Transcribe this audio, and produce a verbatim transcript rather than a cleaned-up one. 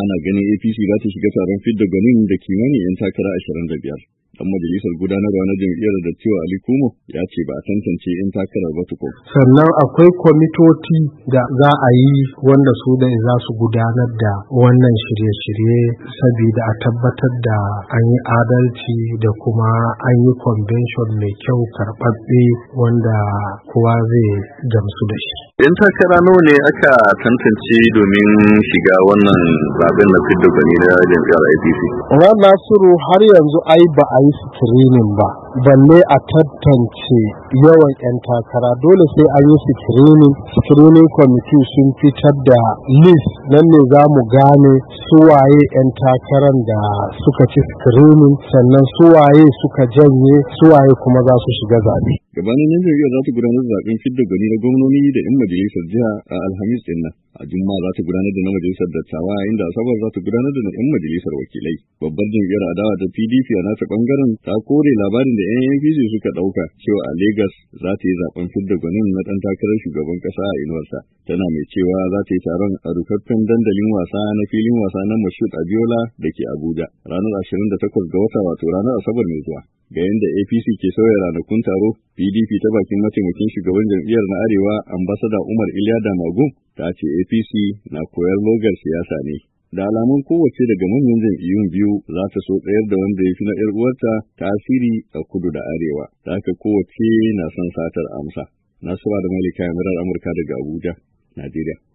ana ganin A P C za ta shiga taron fidda gwanin da kimanin 'yan takara ashirin da biyar. Dan majalisar gudanarwa na jam'iyyar da cewa Ali Kumo ya ce ba a tantance 'yan takarar ba tukun. Sannan akwai kwamitoci da za a yi wanda su da za su gudanar da wannan shirye-shirye saboda a tabbatar da an yi adalci da kuma an yi convention mai kyau karɓaɓɓe wanda kowa zai gamsu da shi. 'Yan takara nawa ne aka tantance domin shiga wannan zaben na fidda gwani na jam'iyyar A P C? Umar Nasiru, har yanzu ai ba a yi screening ba, balle a tantance yawan 'yan takara. Dole sai an yi screening. Screening committee sun fitar da list, nan ne za mu gane suwaye 'yan takaran da suka ci screening, sannan suwaye suka janye, suwaye kuma za su shiga zaɓe. Gabanin nan jam'iyyar za ta gudanar da zaben fidda gwani na gwamnoni da 'yan majalisar jiha a Alhamis din nan. A Juma'a za ta gudanar da na majalisar dattawa, inda Asabar za ta gudanar da na 'yan majalisar wakilai. Babbar jam'iyyar adawa ta P D P a nata bangaren ta kore labarin da 'yan N P C suka ɗauka cewa a Legas za ta yi zaben fidda gwanin na ɗan takarar shugaban ƙasa a inuwarsa. Tana mai cewa za ta yi taron a rufaffen dandalin wasa na filin wasa na Moshood Abiola da ke Abuja ranar ashirin da takwas ga wata, wato ranar Asabar mai zuwa. Ga yadda A P C ke sauya ranakun taro, P D P ta bakin mataimakin shugaban jam'iyyar na Arewa ambasada Umar Iliya Damagum ta ce A P C na koyar logar siyasa ne. Da alamun kowace daga manyan jam'iyyun biyu za ta so tsayar da wanda ya fi na 'yar uwarta tasiri a kudu da arewa, da haka kowace na son satar amsa. Nasiru da Malika Yamirar Amurka daga Abuja, Najeriya.